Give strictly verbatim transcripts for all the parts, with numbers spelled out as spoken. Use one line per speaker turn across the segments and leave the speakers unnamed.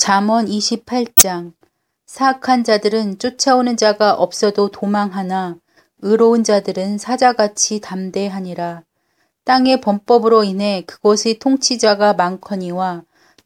잠언 이십팔 장. 사악한 자들은 쫓아오는 자가 없어도 도망하나 의로운 자들은 사자같이 담대하니라. 땅의 범법으로 인해 그곳의 통치자가 많거니와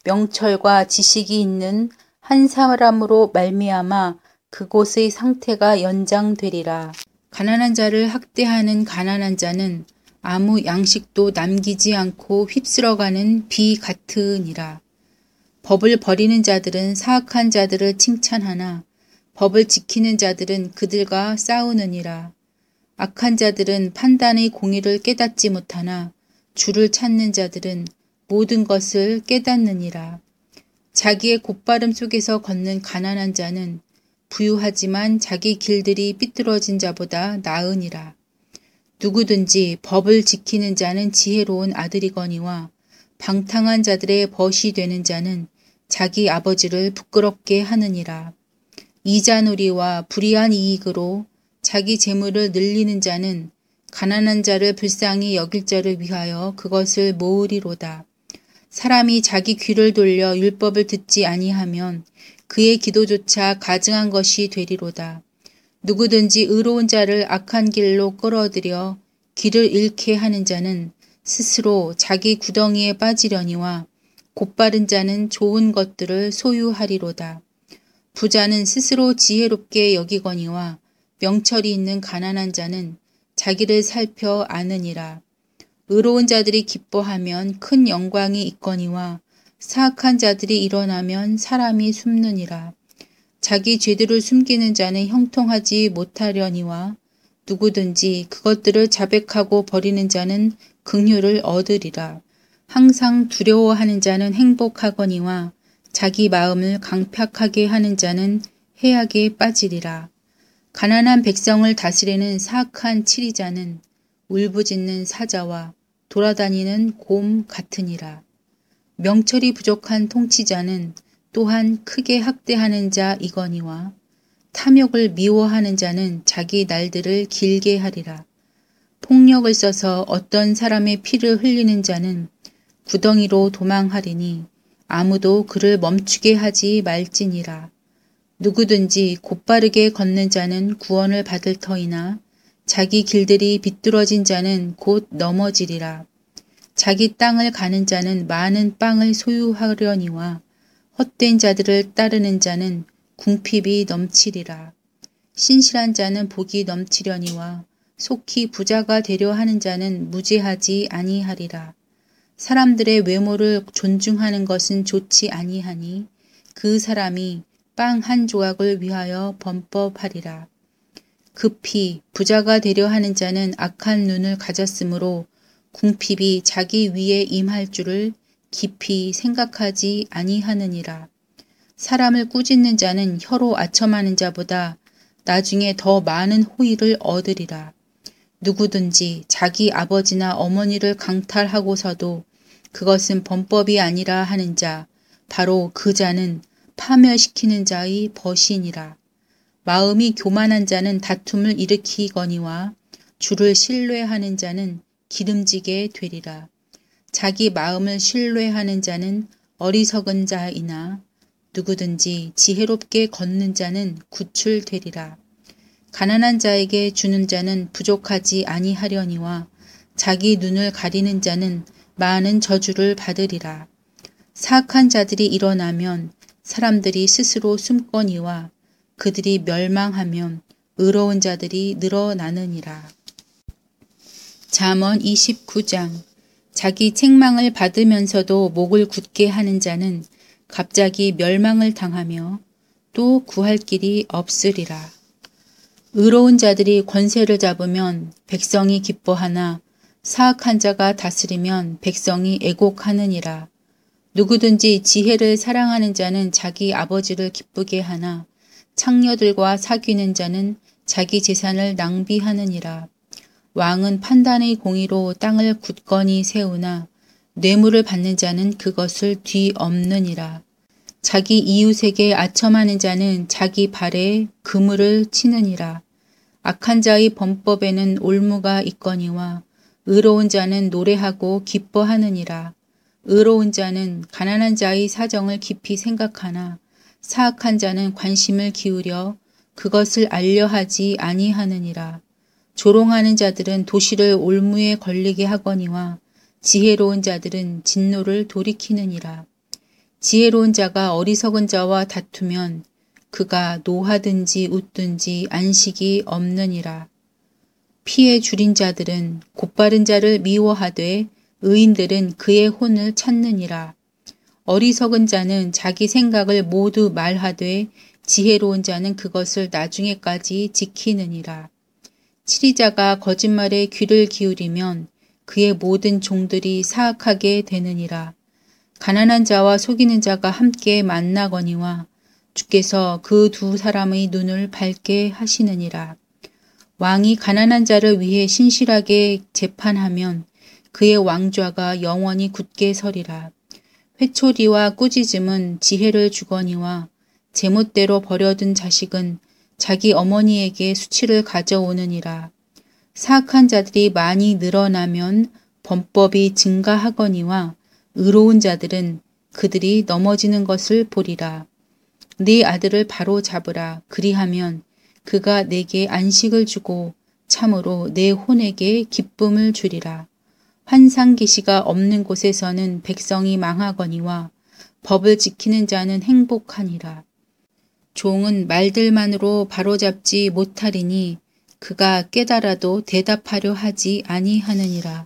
명철과 지식이 있는 한 사람으로 말미암아 그곳의 상태가 연장되리라. 가난한 자를 학대하는 가난한 자는 아무 양식도 남기지 않고 휩쓸어가는 비 같으니라. 법을 버리는 자들은 사악한 자들을 칭찬하나 법을 지키는 자들은 그들과 싸우느니라. 악한 자들은 판단의 공의를 깨닫지 못하나 주를 찾는 자들은 모든 것을 깨닫느니라. 자기의 곧바름 속에서 걷는 가난한 자는 부유하지만 자기 길들이 삐뚤어진 자보다 나으니라. 누구든지 법을 지키는 자는 지혜로운 아들이거니와 방탕한 자들의 벗이 되는 자는 자기 아버지를 부끄럽게 하느니라. 이자놀이와 불의한 이익으로 자기 재물을 늘리는 자는 가난한 자를 불쌍히 여길 자를 위하여 그것을 모으리로다. 사람이 자기 귀를 돌려 율법을 듣지 아니하면 그의 기도조차 가증한 것이 되리로다. 누구든지 의로운 자를 악한 길로 끌어들여 길을 잃게 하는 자는 스스로 자기 구덩이에 빠지려니와 곧바른 자는 좋은 것들을 소유하리로다. 부자는 스스로 지혜롭게 여기거니와 명철이 있는 가난한 자는 자기를 살펴 아느니라. 의로운 자들이 기뻐하면 큰 영광이 있거니와 사악한 자들이 일어나면 사람이 숨느니라. 자기 죄들을 숨기는 자는 형통하지 못하려니와 누구든지 그것들을 자백하고 버리는 자는 긍휼을 얻으리라. 항상 두려워하는 자는 행복하거니와 자기 마음을 강팍하게 하는 자는 해악에 빠지리라. 가난한 백성을 다스리는 사악한 치리자는 울부짖는 사자와 돌아다니는 곰 같으니라. 명철이 부족한 통치자는 또한 크게 학대하는 자이거니와 탐욕을 미워하는 자는 자기 날들을 길게 하리라. 폭력을 써서 어떤 사람의 피를 흘리는 자는 구덩이로 도망하리니 아무도 그를 멈추게 하지 말지니라. 누구든지 곧바르게 걷는 자는 구원을 받을 터이나 자기 길들이 비뚤어진 자는 곧 넘어지리라. 자기 땅을 가는 자는 많은 빵을 소유하려니와 헛된 자들을 따르는 자는 궁핍이 넘치리라. 신실한 자는 복이 넘치려니와 속히 부자가 되려 하는 자는 무죄하지 아니하리라. 사람들의 외모를 존중하는 것은 좋지 아니하니 그 사람이 빵 한 조각을 위하여 범법하리라. 급히 부자가 되려 하는 자는 악한 눈을 가졌으므로 궁핍이 자기 위에 임할 줄을 깊이 생각하지 아니하느니라. 사람을 꾸짖는 자는 혀로 아첨하는 자보다 나중에 더 많은 호의를 얻으리라. 누구든지 자기 아버지나 어머니를 강탈하고서도 그것은 범법이 아니라 하는 자, 바로 그 자는 파멸시키는 자의 벗이니라. 마음이 교만한 자는 다툼을 일으키거니와 주를 신뢰하는 자는 기름지게 되리라. 자기 마음을 신뢰하는 자는 어리석은 자이나 누구든지 지혜롭게 걷는 자는 구출되리라. 가난한 자에게 주는 자는 부족하지 아니하려니와 자기 눈을 가리는 자는 많은 저주를 받으리라. 사악한 자들이 일어나면 사람들이 스스로 숨거니와 그들이 멸망하면 의로운 자들이 늘어나느니라. 잠언 이십구 장. 자기 책망을 받으면서도 목을 굳게 하는 자는 갑자기 멸망을 당하며 또 구할 길이 없으리라. 의로운 자들이 권세를 잡으면 백성이 기뻐하나 사악한 자가 다스리면 백성이 애곡하느니라. 누구든지 지혜를 사랑하는 자는 자기 아버지를 기쁘게 하나 창녀들과 사귀는 자는 자기 재산을 낭비하느니라. 왕은 판단의 공의로 땅을 굳건히 세우나 뇌물을 받는 자는 그것을 뒤엎느니라. 자기 이웃에게 아첨하는 자는 자기 발에 그물을 치느니라. 악한 자의 범법에는 올무가 있거니와 의로운 자는 노래하고 기뻐하느니라. 의로운 자는 가난한 자의 사정을 깊이 생각하나 사악한 자는 관심을 기울여 그것을 알려하지 아니하느니라. 조롱하는 자들은 도시를 올무에 걸리게 하거니와 지혜로운 자들은 진노를 돌이키느니라. 지혜로운 자가 어리석은 자와 다투면 그가 노하든지 웃든지 안식이 없느니라. 피에 줄인 자들은 곧바른 자를 미워하되 의인들은 그의 혼을 찾느니라. 어리석은 자는 자기 생각을 모두 말하되 지혜로운 자는 그것을 나중에까지 지키느니라. 치리자가 거짓말에 귀를 기울이면 그의 모든 종들이 사악하게 되느니라. 가난한 자와 속이는 자가 함께 만나거니와 주께서 그 두 사람의 눈을 밝게 하시느니라. 왕이 가난한 자를 위해 신실하게 재판하면 그의 왕좌가 영원히 굳게 서리라. 회초리와 꾸짖음은 지혜를 주거니와 제멋대로 버려둔 자식은 자기 어머니에게 수치를 가져오느니라. 사악한 자들이 많이 늘어나면 범법이 증가하거니와 의로운 자들은 그들이 넘어지는 것을 보리라. 네 아들을 바로 잡으라. 그리하면 그가 내게 안식을 주고 참으로 내 혼에게 기쁨을 주리라. 환상 계시가 없는 곳에서는 백성이 망하거니와 법을 지키는 자는 행복하니라. 종은 말들만으로 바로잡지 못하리니 그가 깨달아도 대답하려 하지 아니하느니라.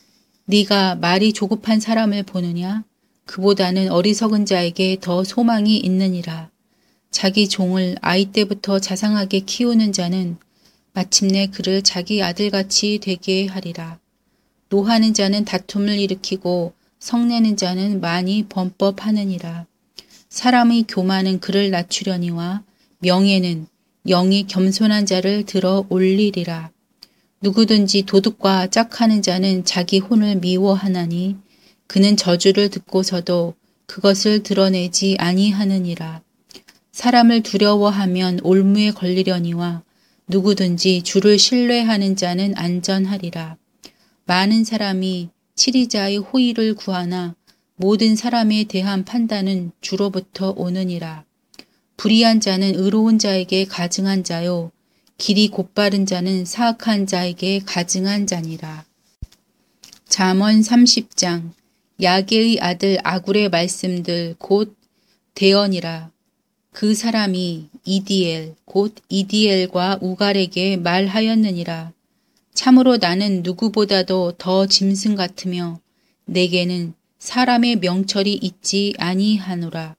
네가 말이 조급한 사람을 보느냐? 그보다는 어리석은 자에게 더 소망이 있느니라. 자기 종을 아이 때부터 자상하게 키우는 자는 마침내 그를 자기 아들같이 되게 하리라. 노하는 자는 다툼을 일으키고 성내는 자는 많이 범법하느니라. 사람의 교만은 그를 낮추려니와 명예는 영이 겸손한 자를 들어 올리리라. 누구든지 도둑과 짝하는 자는 자기 혼을 미워하나니 그는 저주를 듣고서도 그것을 드러내지 아니하느니라. 사람을 두려워하면 올무에 걸리려니와 누구든지 주를 신뢰하는 자는 안전하리라. 많은 사람이 치리자의 호의를 구하나 모든 사람에 대한 판단은 주로부터 오느니라. 불의한 자는 의로운 자에게 가증한 자요 길이 곧바른 자는 사악한 자에게 가증한 자니라. 잠언 삼십 장. 야게의 아들 아굴의 말씀들 곧 대언이라. 그 사람이 이디엘 곧 이디엘과 우갈에게 말하였느니라. 참으로 나는 누구보다도 더 짐승 같으며 내게는 사람의 명철이 있지 아니하노라.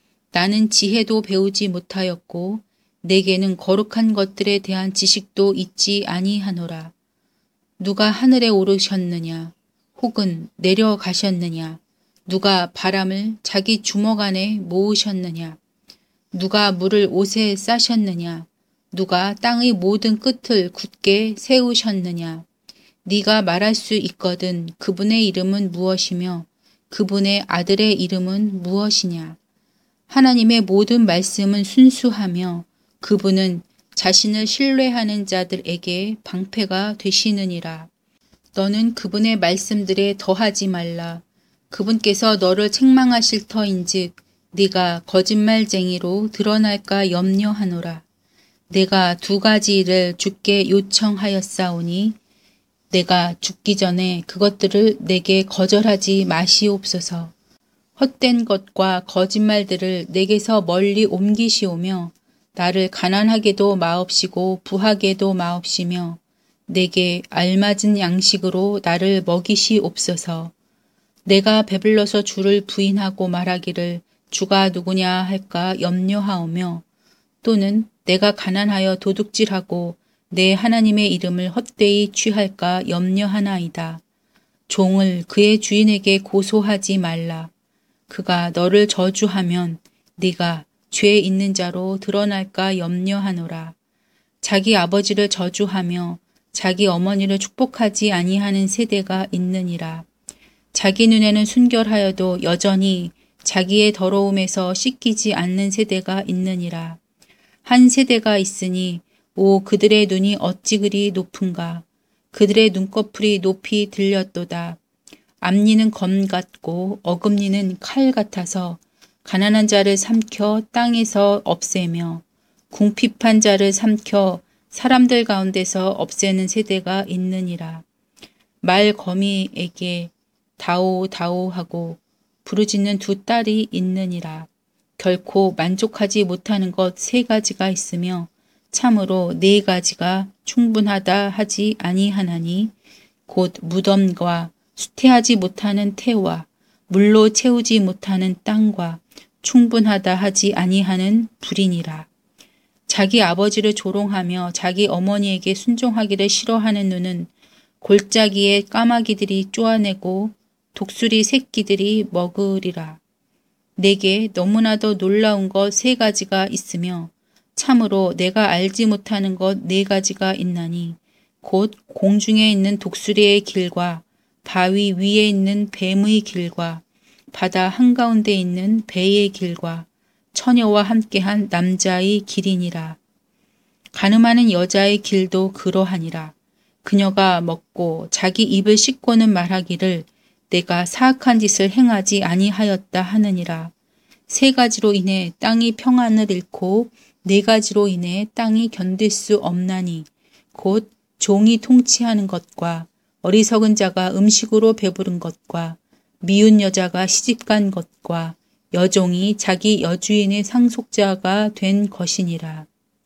나는 지혜도 배우지 못하였고 내게는 거룩한 것들에 대한 지식도 있지 아니하노라. 누가 하늘에 오르셨느냐 혹은 내려가셨느냐 누가 바람을 자기 주먹 안에 모으셨느냐 누가 물을 옷에 싸셨느냐 누가 땅의 모든 끝을 굳게 세우셨느냐 네가 말할 수 있거든 그분의 이름은 무엇이며 그분의 아들의 이름은 무엇이냐. 하나님의 모든 말씀은 순수하며 그분은 자신을 신뢰하는 자들에게 방패가 되시느니라. 너는 그분의 말씀들에 더하지 말라. 그분께서 너를 책망하실 터인즉 네가 거짓말쟁이로 드러날까 염려하노라. 내가 두 가지 일을 주께 요청하였사오니 내가 죽기 전에 그것들을 내게 거절하지 마시옵소서. 헛된 것과 거짓말들을 내게서 멀리 옮기시오며 나를 가난하게도 마옵시고 부하게도 마옵시며 내게 알맞은 양식으로 나를 먹이시옵소서. 내가 배불러서 주를 부인하고 말하기를 주가 누구냐 할까 염려하오며 또는 내가 가난하여 도둑질하고 내 하나님의 이름을 헛되이 취할까 염려하나이다. 종을 그의 주인에게 고소하지 말라. 그가 너를 저주하면 네가 죄 있는 자로 드러날까 염려하노라. 자기 아버지를 저주하며 자기 어머니를 축복하지 아니하는 세대가 있느니라. 자기 눈에는 순결하여도 여전히 자기의 더러움에서 씻기지 않는 세대가 있느니라. 한 세대가 있으니 오 그들의 눈이 어찌 그리 높은가. 그들의 눈꺼풀이 높이 들렸도다. 앞니는 검 같고 어금니는 칼 같아서 가난한 자를 삼켜 땅에서 없애며 궁핍한 자를 삼켜 사람들 가운데서 없애는 세대가 있느니라. 말거미에게 다오 다오 하고 부르짖는 두 딸이 있느니라. 결코 만족하지 못하는 것 세 가지가 있으며 참으로 네 가지가 충분하다 하지 아니하나니 곧 무덤과 수태하지 못하는 태와 물로 채우지 못하는 땅과 충분하다 하지 아니하는 불이니라. 자기 아버지를 조롱하며 자기 어머니에게 순종하기를 싫어하는 눈은 골짜기에 까마귀들이 쪼아내고 독수리 새끼들이 먹으리라. 내게 너무나도 놀라운 것 세 가지가 있으며 참으로 내가 알지 못하는 것 네 가지가 있나니 곧 공중에 있는 독수리의 길과 바위 위에 있는 뱀의 길과 바다 한가운데 있는 배의 길과 처녀와 함께한 남자의 길이니라. 가늠하는 여자의 길도 그러하니라. 그녀가 먹고 자기 입을 씻고는 말하기를 내가 사악한 짓을 행하지 아니하였다 하느니라. 세 가지로 인해 땅이 평안을 잃고 네 가지로 인해 땅이 견딜 수 없나니 곧 종이 통치하는 것과 어리석은 자가 음식으로 배부른 것과 미운 여자가 시집간 것과 여종이 자기 여주인의 상속자가 된 것이니라.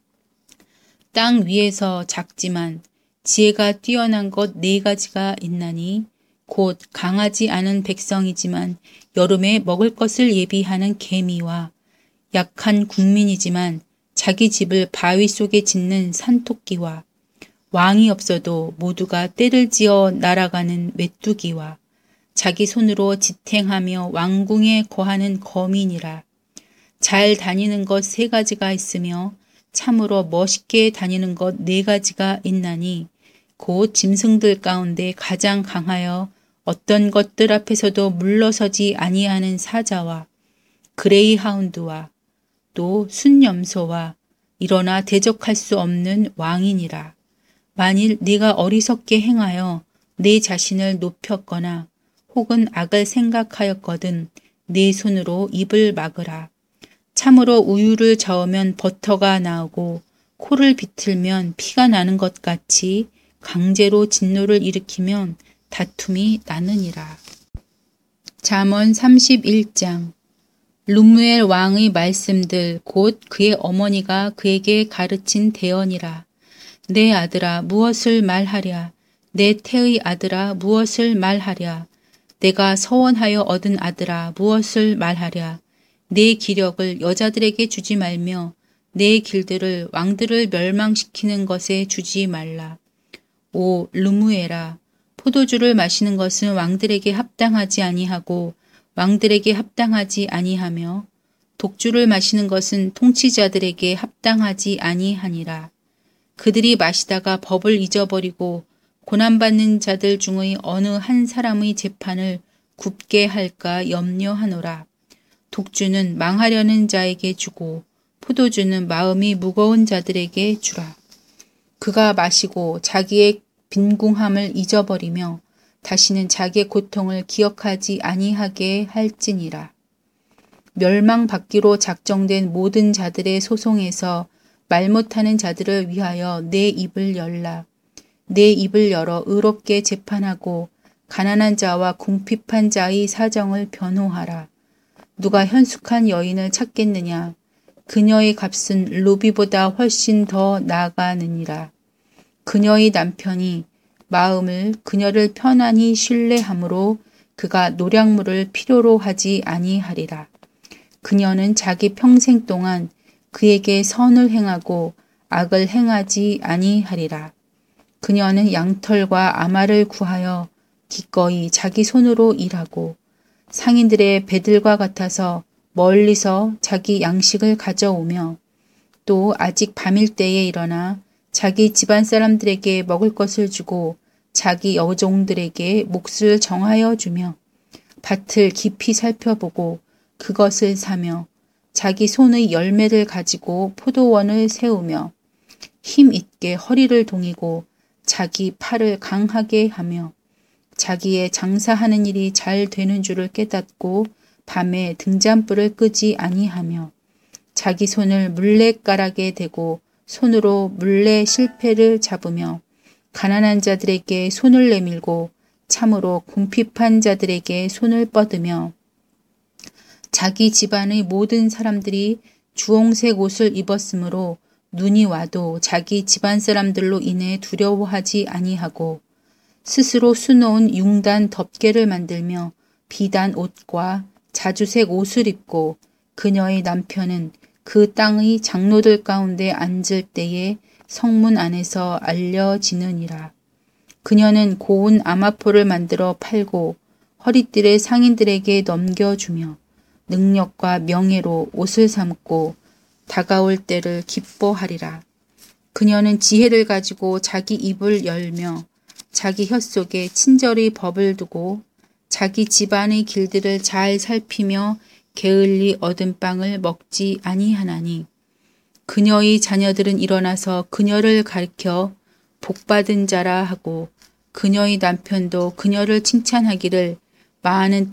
땅 위에서 작지만 지혜가 뛰어난 것 네 가지가 있나니 곧 강하지 않은 백성이지만 여름에 먹을 것을 예비하는 개미와 약한 국민이지만 자기 집을 바위 속에 짓는 산토끼와 왕이 없어도 모두가 떼를 지어 날아가는 메뚜기와 자기 손으로 지탱하며 왕궁에 거하는 거민이라. 잘 다니는 것 세 가지가 있으며 참으로 멋있게 다니는 것 네 가지가 있나니 곧 짐승들 가운데 가장 강하여 어떤 것들 앞에서도 물러서지 아니하는 사자와 그레이하운드와 또 순염소와 일어나 대적할 수 없는 왕이니라. 만일 네가 어리석게 행하여 네 자신을 높였거나 혹은 악을 생각하였거든 네 손으로 입을 막으라. 참으로 우유를 저으면 버터가 나오고 코를 비틀면 피가 나는 것 같이 강제로 진노를 일으키면 다툼이 나느니라. 잠언 삼십일 장. 르무엘 왕의 말씀들 곧 그의 어머니가 그에게 가르친 대언이라. 내 아들아 무엇을 말하랴. 내 태의 아들아 무엇을 말하랴. 내가 서원하여 얻은 아들아 무엇을 말하랴. 내 기력을 여자들에게 주지 말며 내 길들을 왕들을 멸망시키는 것에 주지 말라. 오 르무엘아, 포도주를 마시는 것은 왕들에게 합당하지 아니하고 왕들에게 합당하지 아니하며 독주를 마시는 것은 통치자들에게 합당하지 아니하니라. 그들이 마시다가 법을 잊어버리고 고난받는 자들 중의 어느 한 사람의 재판을 굽게 할까 염려하노라. 독주는 망하려는 자에게 주고 포도주는 마음이 무거운 자들에게 주라. 그가 마시고 자기의 빈궁함을 잊어버리며 다시는 자기의 고통을 기억하지 아니하게 할지니라. 멸망받기로 작정된 모든 자들의 소송에서 말 못하는 자들을 위하여 내 입을 열라. 내 입을 열어 의롭게 재판하고 가난한 자와 궁핍한 자의 사정을 변호하라. 누가 현숙한 여인을 찾겠느냐. 그녀의 값은 루비보다 훨씬 더 나아가느니라. 그녀의 남편이 마음을 그녀를 편안히 신뢰하므로 그가 노략물을 필요로 하지 아니하리라. 그녀는 자기 평생 동안 그에게 선을 행하고 악을 행하지 아니하리라. 그녀는 양털과 아마를 구하여 기꺼이 자기 손으로 일하고 상인들의 배들과 같아서 멀리서 자기 양식을 가져오며 또 아직 밤일 때에 일어나 자기 집안 사람들에게 먹을 것을 주고 자기 여종들에게 몫을 정하여 주며 밭을 깊이 살펴보고 그것을 사며 자기 손의 열매를 가지고 포도원을 세우며 힘 있게 허리를 동이고 자기 팔을 강하게 하며 자기의 장사하는 일이 잘 되는 줄을 깨닫고 밤에 등잔불을 끄지 아니하며 자기 손을 물레가락에 대고 손으로 물레 실패를 잡으며 가난한 자들에게 손을 내밀고 참으로 궁핍한 자들에게 손을 뻗으며 자기 집안의 모든 사람들이 주홍색 옷을 입었으므로 눈이 와도 자기 집안 사람들로 인해 두려워하지 아니하고 스스로 수놓은 융단 덮개를 만들며 비단 옷과 자주색 옷을 입고 그녀의 남편은 그 땅의 장로들 가운데 앉을 때에 성문 안에서 알려지느니라. 그녀는 고운 아마포를 만들어 팔고 허리띠를 상인들에게 넘겨주며 능력과 명예로 옷을 삼고 다가올 때를 기뻐하리라. 그녀는 지혜를 가지고 자기 입을 열며 자기 혀 속에 친절의 법을 두고 자기 집안의 길들을 잘 살피며 게을리 얻은 빵을 먹지 아니하나니 그녀의 자녀들은 일어나서 그녀를 가리켜 복받은 자라 하고 그녀의 남편도 그녀를 칭찬하기를 많은